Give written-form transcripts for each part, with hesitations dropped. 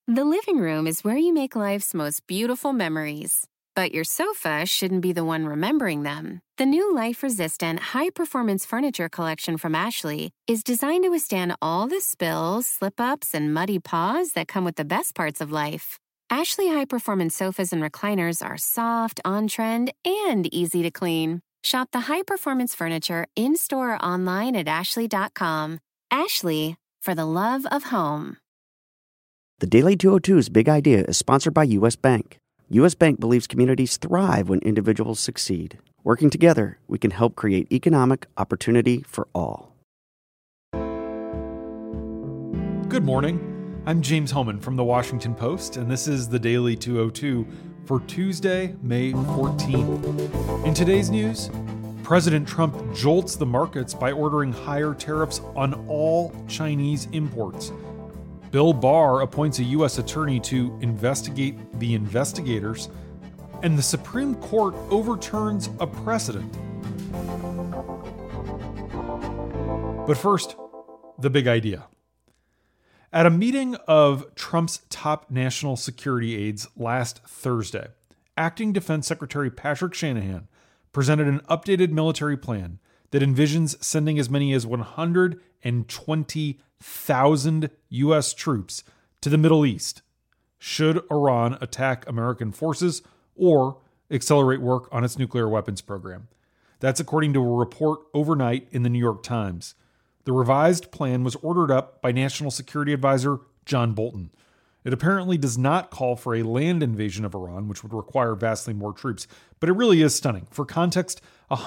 The living room is where you make life's most beautiful memories. But your sofa shouldn't be the one remembering them. The new life-resistant, high-performance furniture collection from Ashley is designed to withstand all the spills, slip-ups, and muddy paws that come with the best parts of life. Ashley high-performance sofas and recliners are soft, on-trend, and easy to clean. Shop the high-performance furniture in-store or online at ashley.com. Ashley, for the love of home. The Daily 202's Big Idea is sponsored by U.S. Bank. U.S. Bank believes communities thrive when individuals succeed. Working together, we can help create economic opportunity for all. Good morning. I'm James Hohmann from The Washington Post, and this is the Daily 202 for Tuesday, May 14th. In today's news, President Trump jolts the markets by ordering higher tariffs on all Chinese imports. Bill Barr appoints a U.S. attorney to investigate the investigators, and the Supreme Court overturns a precedent. But first, the big idea. At a meeting of Trump's top national security aides last Thursday, Acting Defense Secretary Patrick Shanahan presented an updated military plan that envisions sending as many as 120,000 U.S. troops to the Middle East should Iran attack American forces or accelerate work on its nuclear weapons program. That's according to a report overnight in the New York Times. The revised plan was ordered up by National Security Advisor John Bolton. It apparently does not call for a land invasion of Iran, which would require vastly more troops, but it really is stunning. For context,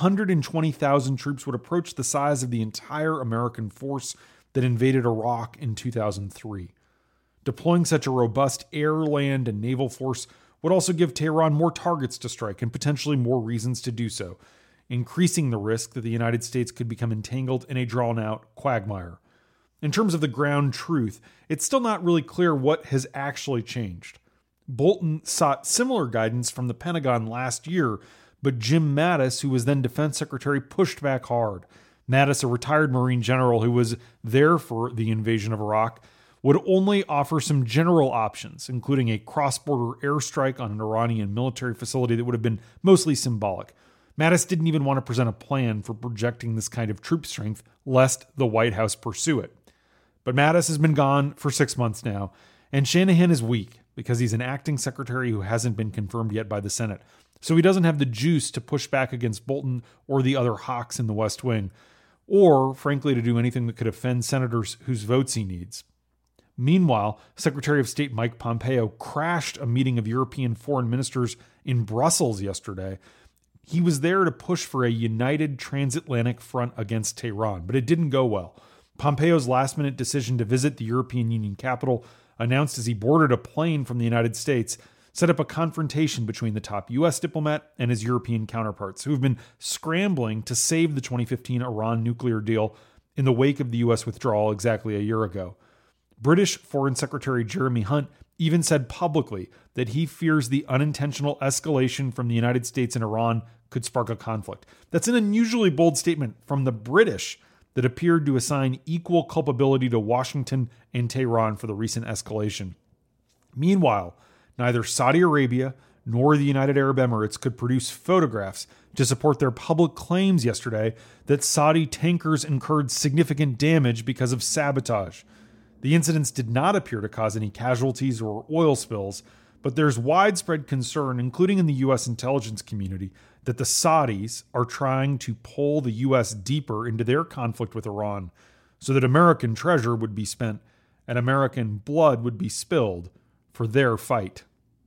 120,000 troops would approach the size of the entire American force that invaded Iraq in 2003. Deploying such a robust air, land, and naval force would also give Tehran more targets to strike and potentially more reasons to do so, increasing the risk that the United States could become entangled in a drawn-out quagmire. In terms of the ground truth, it's still not really clear what has actually changed. Bolton sought similar guidance from the Pentagon last year, but Jim Mattis, who was then Defense Secretary, pushed back hard. Mattis, a retired Marine general who was there for the invasion of Iraq, would only offer some general options, including a cross-border airstrike on an Iranian military facility that would have been mostly symbolic. Mattis didn't even want to present a plan for projecting this kind of troop strength, lest the White House pursue it. But Mattis has been gone for 6 months now, and Shanahan is weak because he's an acting secretary who hasn't been confirmed yet by the Senate. So he doesn't have the juice to push back against Bolton or the other hawks in the West Wing, or, frankly, to do anything that could offend senators whose votes he needs. Meanwhile, Secretary of State Mike Pompeo crashed a meeting of European foreign ministers in Brussels yesterday. He was there to push for a united transatlantic front against Tehran, but it didn't go well. Pompeo's last-minute decision to visit the European Union capital, announced as he boarded a plane from the United States, set up a confrontation between the top U.S. diplomat and his European counterparts, who have been scrambling to save the 2015 Iran nuclear deal in the wake of the U.S. withdrawal exactly a year ago. British Foreign Secretary Jeremy Hunt even said publicly that he fears the unintentional escalation from the United States and Iran could spark a conflict. That's an unusually bold statement from the British that appeared to assign equal culpability to Washington and Tehran for the recent escalation. Meanwhile, neither Saudi Arabia nor the United Arab Emirates could produce photographs to support their public claims yesterday that Saudi tankers incurred significant damage because of sabotage. The incidents did not appear to cause any casualties or oil spills, but there's widespread concern, including in the U.S. intelligence community, that the Saudis are trying to pull the U.S. deeper into their conflict with Iran so that American treasure would be spent and American blood would be spilled for their fight.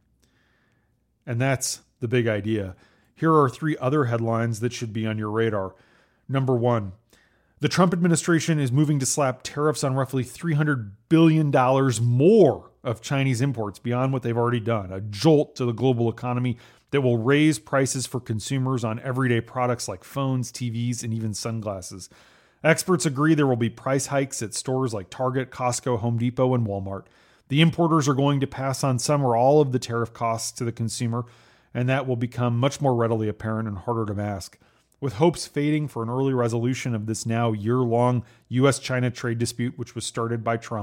And that's the big idea. Here are 3 other headlines that should be on your radar. Number 1, the Trump administration is moving to slap tariffs on roughly $300 billion more of Chinese imports beyond what they've already done, a jolt to the global economy that will raise prices for consumers on everyday products like phones, TVs, and even sunglasses. Experts agree there will be price hikes at stores like Target, Costco, Home Depot, and Walmart. The importers are going to pass on some or all of the tariff costs to the consumer, and that will become much more readily apparent and harder to mask. With hopes fading for an early resolution of this now year-long U.S.-China trade dispute, which was started by Trump,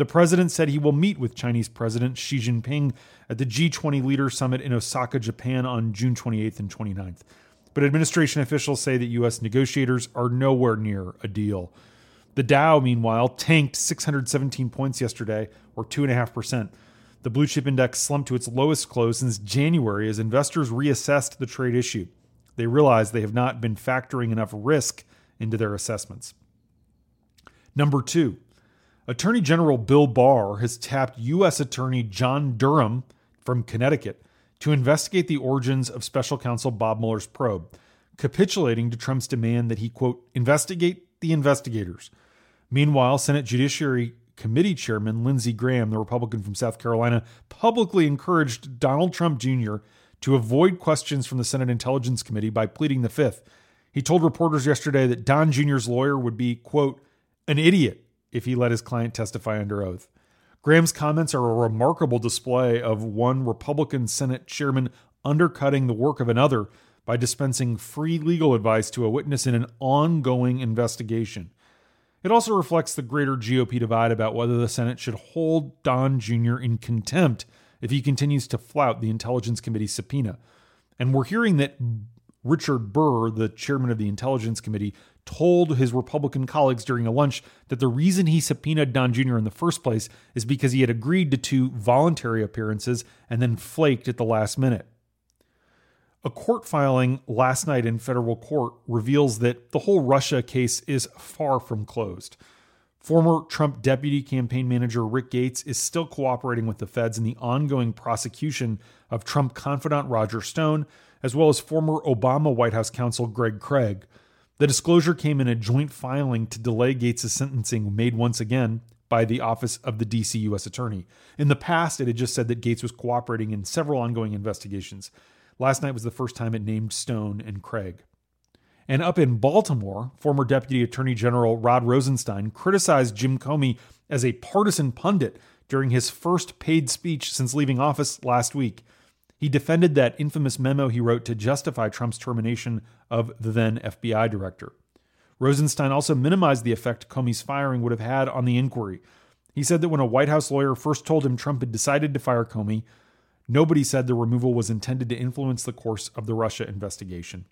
The president said he will meet with Chinese President Xi Jinping at the G20 Leaders Summit in Osaka, Japan on June 28th and 29th. But administration officials say that U.S. negotiators are nowhere near a deal. The Dow, meanwhile, tanked 617 points yesterday, or 2.5%. The blue chip index slumped to its lowest close since January as investors reassessed the trade issue. They realized they have not been factoring enough risk into their assessments. Number 2, Attorney General Bill Barr has tapped U.S. Attorney John Durham from Connecticut to investigate the origins of special counsel Bob Mueller's probe, capitulating to Trump's demand that he, quote, investigate the investigators. Meanwhile, Senate Judiciary Committee Chairman Lindsey Graham, the Republican from South Carolina, publicly encouraged Donald Trump Jr. to avoid questions from the Senate Intelligence Committee by pleading the Fifth. He told reporters yesterday that Don Jr.'s lawyer would be, quote, an idiot if he let his client testify under oath. Graham's comments are a remarkable display of one Republican Senate chairman undercutting the work of another by dispensing free legal advice to a witness in an ongoing investigation. It also reflects the greater GOP divide about whether the Senate should hold Don Jr. in contempt if he continues to flout the Intelligence Committee's subpoena. And we're hearing that Richard Burr, the chairman of the Intelligence Committee, told his Republican colleagues during a lunch that the reason he subpoenaed Don Jr. in the first place is because he had agreed to 2 voluntary appearances and then flaked at the last minute. A court filing last night in federal court reveals that the whole Russia case is far from closed. Former Trump deputy campaign manager Rick Gates is still cooperating with the feds in the ongoing prosecution of Trump confidant Roger Stone, as well as former Obama White House counsel Greg Craig. The disclosure came in a joint filing to delay Gates' sentencing made once again by the Office of the D.C. U.S. Attorney. In the past, it had just said that Gates was cooperating in several ongoing investigations. Last night was the first time it named Stone and Craig. And up in Baltimore, former Deputy Attorney General Rod Rosenstein criticized Jim Comey as a partisan pundit during his first paid speech since leaving office last week. He defended that infamous memo he wrote to justify Trump's termination of the then FBI director. Rosenstein also minimized the effect Comey's firing would have had on the inquiry. He said that when a White House lawyer first told him Trump had decided to fire Comey, nobody said the removal was intended to influence the course of the Russia investigation.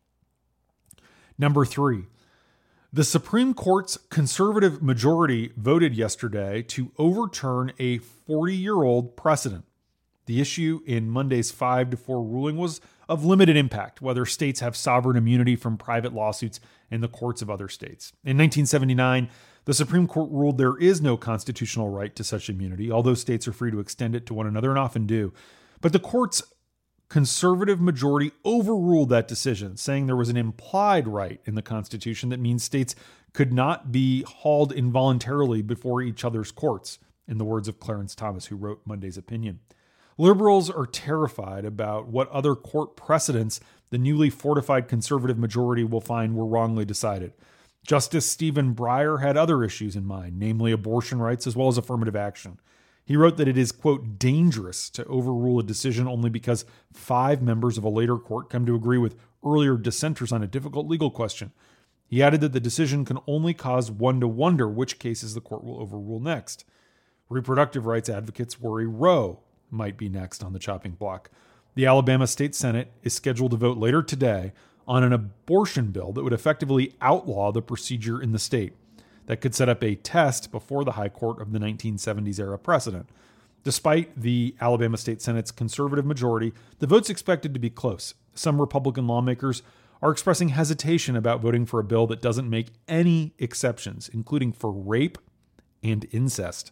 Number 3, the Supreme Court's conservative majority voted yesterday to overturn a 40-year-old precedent. The issue in Monday's 5-4 ruling was of limited impact, whether states have sovereign immunity from private lawsuits in the courts of other states. In 1979, the Supreme Court ruled there is no constitutional right to such immunity, although states are free to extend it to one another and often do. But the court's conservative majority overruled that decision, saying there was an implied right in the Constitution that means states could not be hauled involuntarily before each other's courts, in the words of Clarence Thomas, who wrote Monday's opinion. Liberals are terrified about what other court precedents the newly fortified conservative majority will find were wrongly decided. Justice Stephen Breyer had other issues in mind, namely abortion rights as well as affirmative action. He wrote that it is, quote, dangerous to overrule a decision only because 5 members of a later court come to agree with earlier dissenters on a difficult legal question. He added that the decision can only cause one to wonder which cases the court will overrule next. Reproductive rights advocates worry Roe might be next on the chopping block. The Alabama State Senate is scheduled to vote later today on an abortion bill that would effectively outlaw the procedure in the state. That could set up a test before the high court of the 1970s era precedent. Despite the Alabama State Senate's conservative majority, the vote's expected to be close. Some Republican lawmakers are expressing hesitation about voting for a bill that doesn't make any exceptions, including for rape and incest.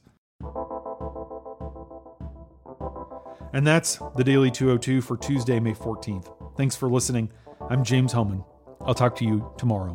And that's the Daily 202 for Tuesday, May 14th. Thanks for listening. I'm James Hohmann. I'll talk to you tomorrow.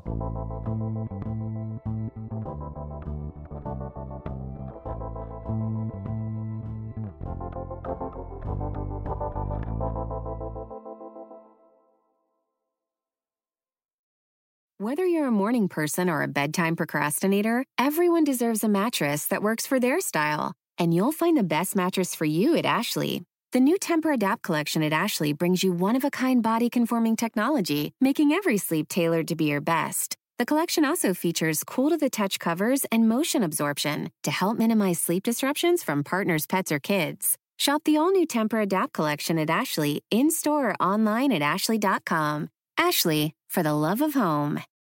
Whether you're a morning person or a bedtime procrastinator, everyone deserves a mattress that works for their style. And you'll find the best mattress for you at Ashley. The new Temper-Adapt collection at Ashley brings you one-of-a-kind body-conforming technology, making every sleep tailored to be your best. The collection also features cool-to-the-touch covers and motion absorption to help minimize sleep disruptions from partners, pets, or kids. Shop the all-new Tempur-Adapt collection at Ashley, in-store or online at ashley.com. Ashley, for the love of home.